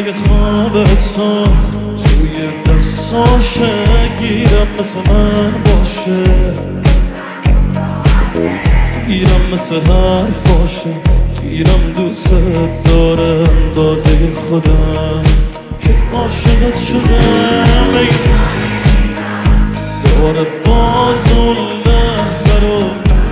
اگه خوابتو توی دستاشه گیرم مثل من باشه، گیرم مثل حرفاشه، گیرم دوست داره اندازه خودم که عاشقت شدم. دوباره باز اون لحظه رو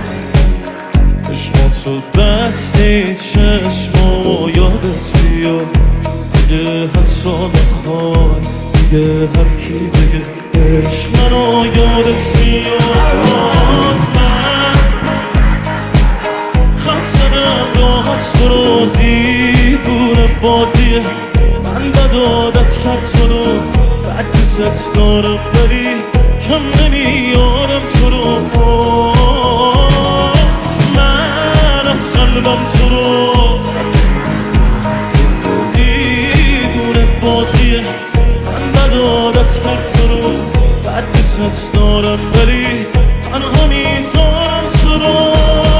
چشماتو بستی، چشمامو یادت بیاد. دیگه حتی نخوای، دیگه هر کی بگه عشق منو یادت بیاد. من خط زدم راحت برو، دیوونه بازیه. من بد عادت کرد تو رو، بد دوست دارم ولی کم نمیارم تو رو. من از قلبم تو رو دیوونه بازیه. من بد عادت کرد تو رو، بد دوست دارم ولی تنها میذارم تو رو.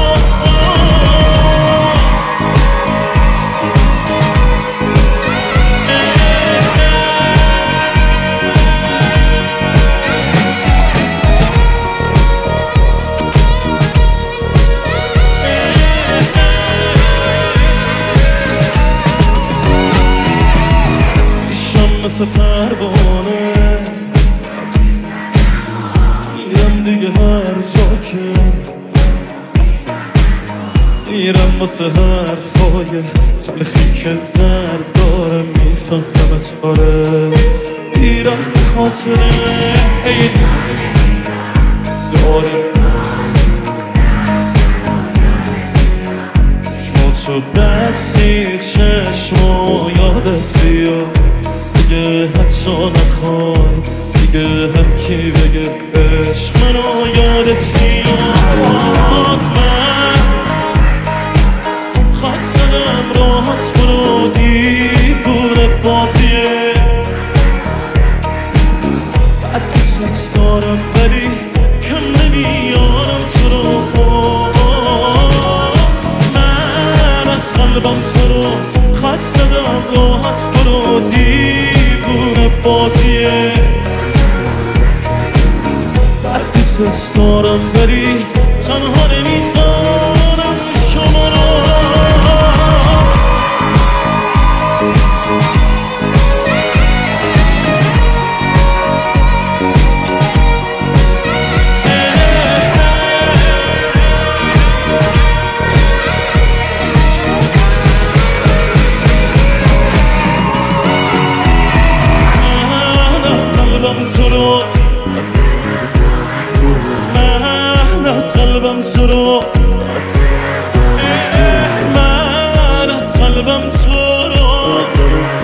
مثل پروانه میرم دیگه هر جا که میرم واسه حرفای تلخی که درد داره. میفهمت آره، میرم به خاطره داره. چشماتو بستی، چشمو یادت بیاد. دیگه حتی نخوای، دیگه هر کی بگه عشق منو یادت میاد. من خط زدم راحت برو، دیوونه بازیه. بد دوست دارم ولی کم نمیارم تو رو. من از قلبم تو رو خط زدم راحت برو، دیوونه بازیه. بد دوست دارم ولی تنها نمیذارم شما رو. تو رو من از قلبم تو رو، من از قلبم تو رو.